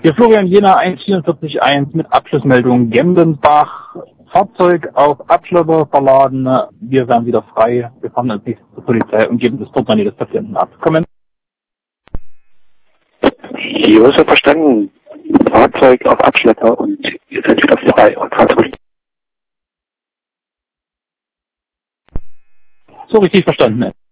Hier Florian Jena 1441 mit Abschlussmeldung Gemdenbach. Fahrzeug auf Abschlepper verladen. Wir werden wieder frei. Wir fahren als nächstes zur Polizei und geben das Portemonnaie des Patienten ab. Kommen. Jo, ist ja verstanden. Fahrzeug auf Abschlepper und ihr seid wieder frei und Fahrzeug. So richtig verstanden.